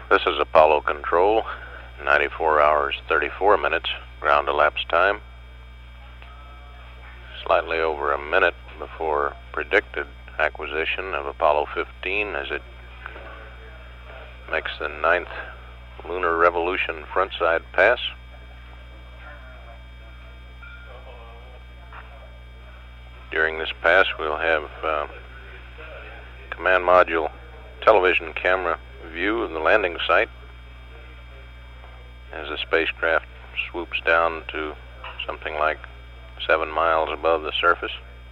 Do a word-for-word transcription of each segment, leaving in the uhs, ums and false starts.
This is Apollo Control, ninety-four hours, thirty-four minutes, ground elapsed time. Slightly over a minute before predicted acquisition of Apollo fifteen as it makes the ninth lunar revolution frontside pass. During this pass, we'll have uh, command module television camera view of the landing site as the spacecraft swoops down to something like seven miles above the surface.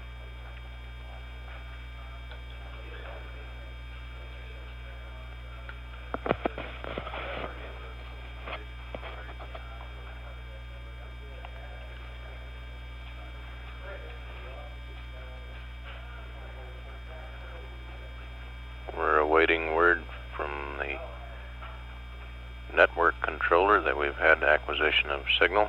We're awaiting word from the network controller that we've had acquisition of signal.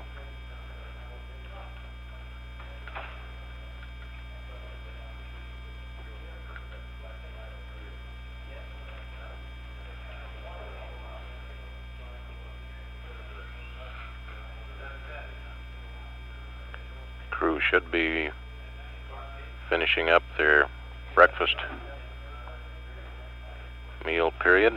Crew should be finishing up their breakfast meal period.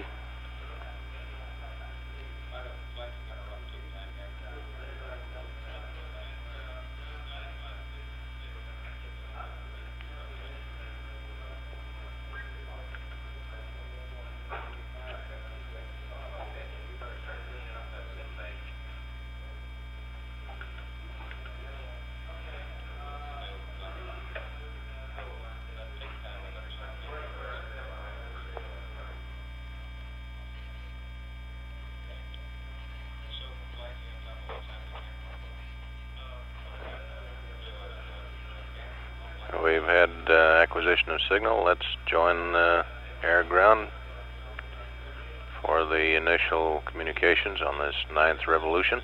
We've had uh, acquisition of signal. Let's join uh, air-ground for the initial communications on this ninth revolution.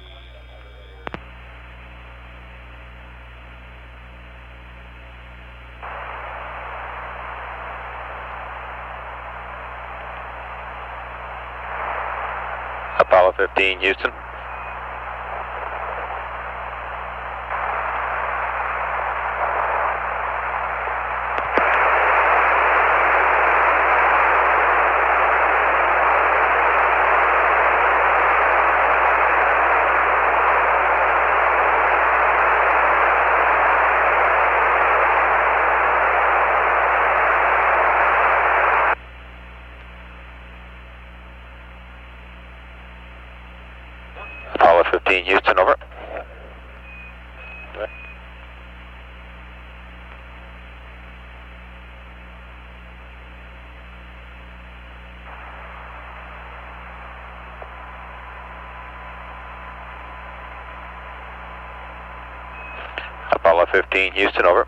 Apollo fifteen, Houston. Apollo fifteen, Houston, over. Okay. Apollo fifteen, Houston, over.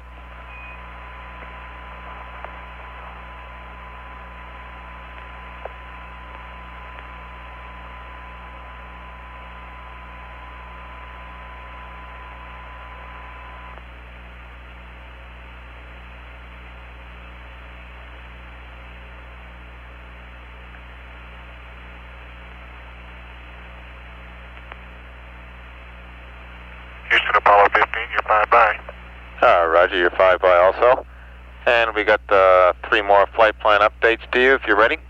Houston, Apollo fifteen, you're five by. Uh, Roger, you're five by also. And we got uh, three more flight plan updates to you if you're ready.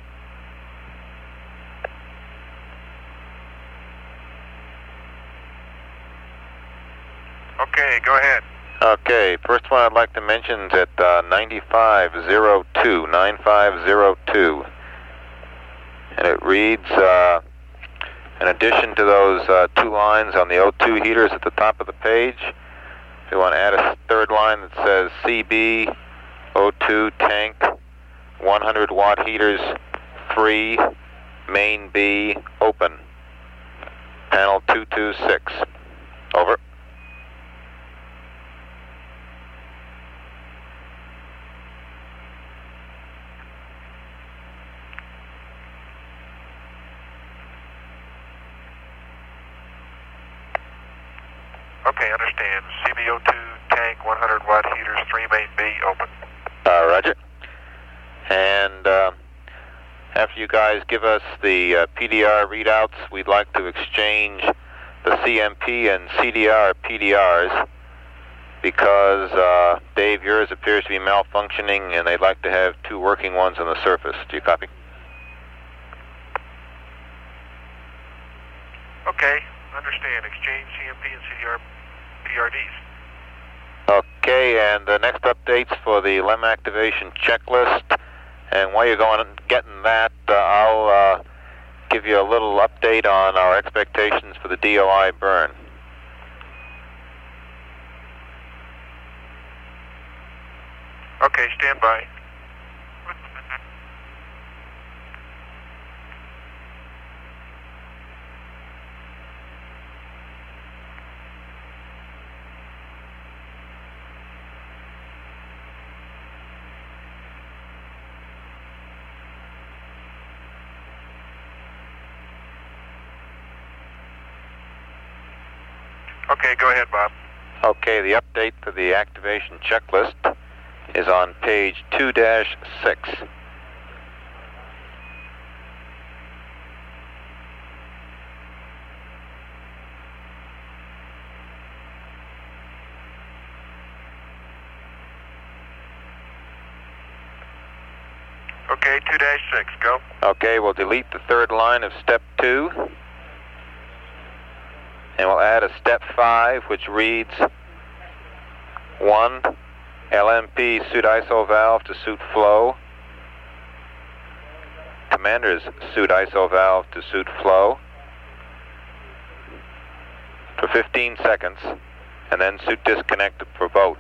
Okay, go ahead. Okay, first one I'd like to mention is at uh, ninety-five oh two, ninety-five oh two. And it reads, uh, in addition to those uh, two lines on the O two heaters at the top of the page, we want to add a third line that says C B O two tank, one hundred watt heaters, three, main B, open. Panel two two six. Over. Okay, understand. C B O two tank, one hundred watt heaters, three main B, open. Uh, roger. And uh, After you guys give us the uh, P D R readouts, we'd like to exchange the C M P and C D R P D Rs because, uh, Dave, yours appears to be malfunctioning and they'd like to have two working ones on the surface. Do you copy? Okay, understand. Exchange C M P and C D R P D R Ds. Okay, and the next updates for the L E M activation checklist. And while you're going and getting that, uh, I'll uh, give you a little update on our expectations for the D O I burn. Okay, stand by. Okay, go ahead, Bob. Okay, the update for the activation checklist is on page two dash six. Okay, two dash six, go. Okay, we'll delete the third line of step two. And we'll add a step five, which reads one, L M P suit I S O valve to suit flow. Commander's suit I S O valve to suit flow for fifteen seconds, and then suit disconnect for both.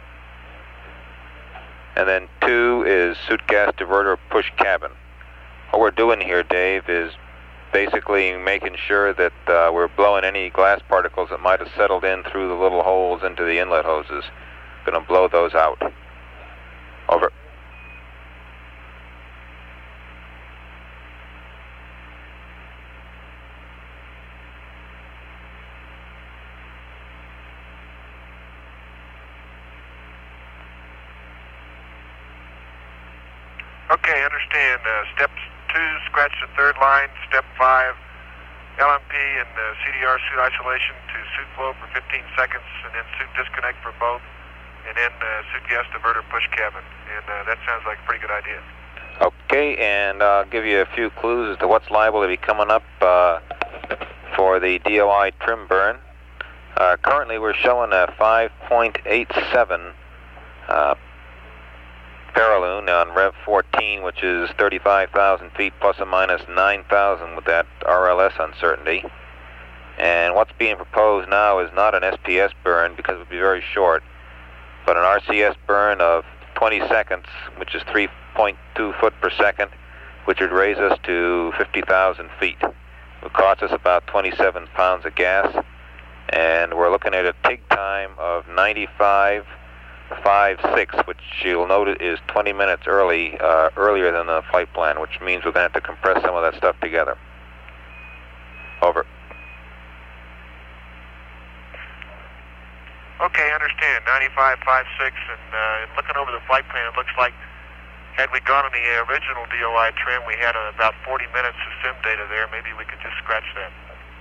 And then two is suit gas diverter push cabin. What we're doing here, Dave, is basically making sure that uh, we're blowing any glass particles that might have settled in through the little holes into the inlet hoses. Going to blow those out. Over. Okay, understand. Uh, step two, scratch the third line. Step five, L M P and uh, C D R suit isolation to suit flow for fifteen seconds, and then suit disconnect for both, and then uh, suit gas diverter push cabin. And uh, that sounds like a pretty good idea. Okay, and I'll give you a few clues as to what's liable to be coming up uh, for the D O I trim burn. Uh, currently, we're showing a five point eight seven uh, Paraloon on Rev fourteen, which is thirty-five thousand feet plus or minus nine thousand with that R L S uncertainty. And what's being proposed now is not an S P S burn because it would be very short, but an R C S burn of twenty seconds, which is three point two foot per second, which would raise us to fifty thousand feet. It would cost us about twenty-seven pounds of gas, and we're looking at a T I G time of ninety-five five six, which you'll note is twenty minutes early, uh, earlier than the flight plan, which means we're going to have to compress some of that stuff together. Over. Okay, understand. ninety-five five six, and uh, looking over the flight plan, it looks like had we gone on the original D O I trim, we had uh, about forty minutes of sim data there. Maybe we could just scratch that.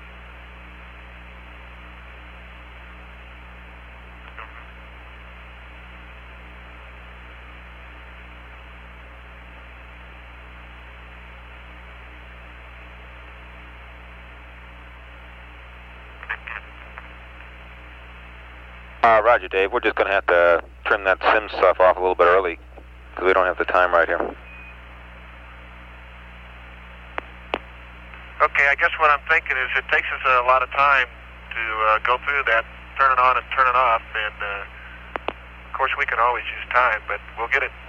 Uh, Roger, Dave. We're just going to have to trim that sim stuff off a little bit early because we don't have the time right here. Okay, I guess what I'm thinking is it takes us a lot of time to uh, go through that, turn it on and turn it off, and uh, of course we can always use time, but we'll get it.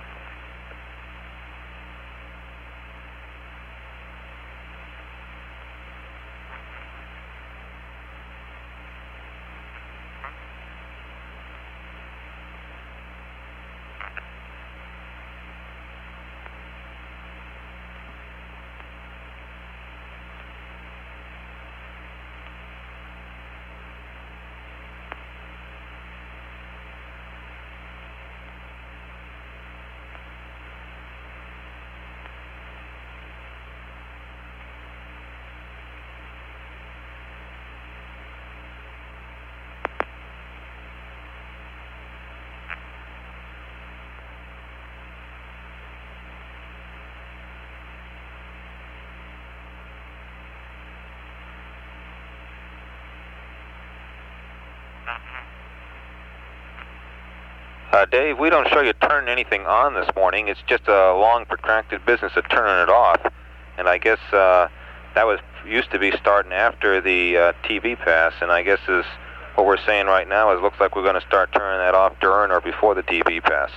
Uh, Dave, we don't show you turning anything on this morning. It's just a long, protracted business of turning it off. And I guess uh, that was used to be starting after the uh, T V pass. And I guess is what we're saying right now is it looks like we're going to start turning that off during or before the T V pass.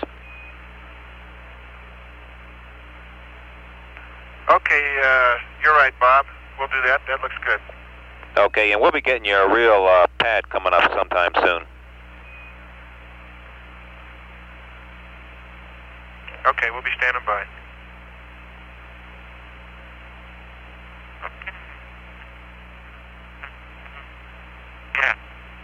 Okay, uh, you're right, Bob. We'll do that. That looks good. Okay, and we'll be getting you a real uh, pad coming up sometime soon. Okay, we'll be standing by. Yeah.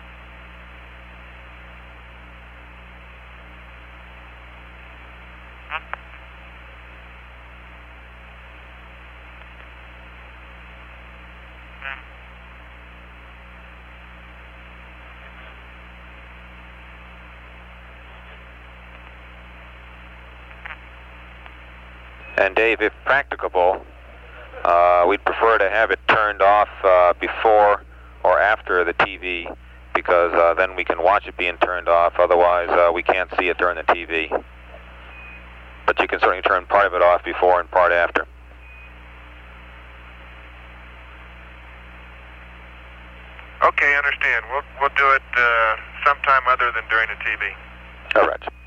And Dave, if practicable, uh, we'd prefer to have it turned off uh, before or after the T V, because uh, then we can watch it being turned off. Otherwise, uh, we can't see it during the T V. But you can certainly turn part of it off before and part after. Okay, understand. We'll we'll do it uh, sometime other than during the T V. All right.